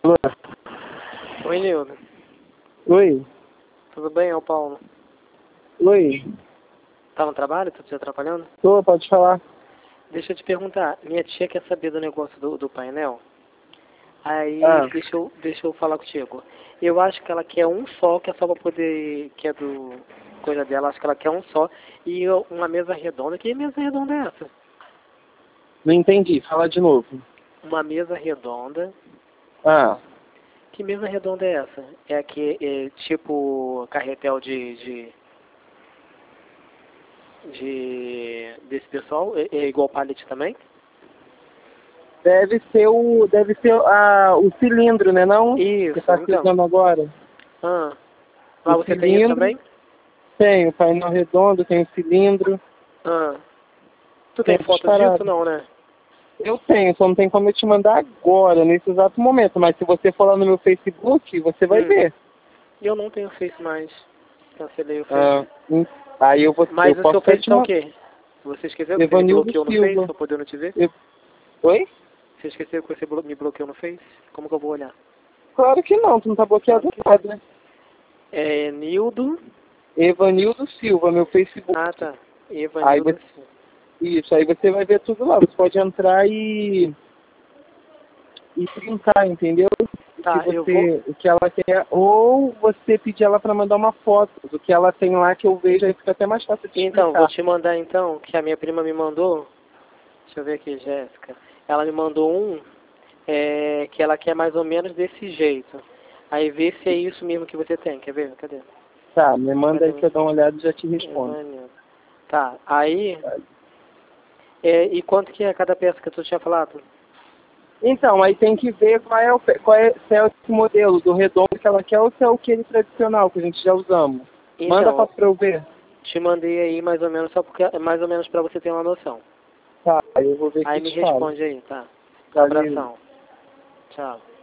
Alô? Oi, Nildo. Oi? Tudo bem, é o Paulo? Oi? Tá no trabalho? Tô te atrapalhando? Tô, pode falar. Deixa eu te perguntar. Minha tia quer saber do negócio do painel. Aí, Ah, deixa eu falar contigo. Eu acho que ela quer um só, que é só pra poder... Que é do... Coisa dela, acho que ela quer um só. E uma mesa redonda. Que mesa redonda é essa? não entendi, fala de novo. Uma mesa redonda. Ah, Que mesa redonda é essa? É aqui, é tipo carretel desse pessoal? É igual pallet também? deve ser o cilindro, né não? Que Isso, tá então. ficando agora. Ah, O lá você tem isso cilindro, também? tem o painel redondo, tem o cilindro, Ah, tu tem tem essas foto disso? paradas. Não, né? Eu tenho, só não tem como eu te mandar agora, nesse exato momento, mas se você for lá no meu Facebook, você vai ver. Eu não tenho Face mais. Cancelei o Face. Ah, aí eu Mas o posso seu até Face te tá o mandar. quê? Você esqueceu que você me Evanildo bloqueou no Face Silva. pra poder não te ver? Eu- Oi? Você esqueceu que você me bloqueou no Face? Como que eu vou olhar? Claro que não, tu não tá Claro bloqueado que nada, né? é Nildo. Evanildo Silva, meu Facebook. Ah, tá. Aí Evanildo você, Silva. isso, aí você vai ver tudo lá. Você pode entrar e printar, entendeu? Tá, eu vou. O que ela quer, ou você pedir ela para mandar uma foto do que ela tem lá que eu vejo, aí fica até mais fácil de Então, vou explicar. te mandar então, que a minha prima me mandou. Deixa eu ver aqui, Jéssica. Ela me mandou que ela quer mais ou menos desse jeito. Aí vê se é isso mesmo que você tem. Quer ver? Cadê? Tá, me manda aí Cadê? que eu dou uma olhada e já te respondo. Evanildo. Tá, aí. E quanto que é cada peça que tu tinha falado? Então, aí tem que ver se é esse modelo do redondo que ela quer ou se é aquele tradicional que a gente já usamos. Manda Então, foto pra eu ver. te mandei aí mais ou menos, só porque mais ou menos pra você ter uma noção. Tá, aí eu vou ver Aí aqui e me te falo. responde aí, tá? Valeu. Abração. Tchau.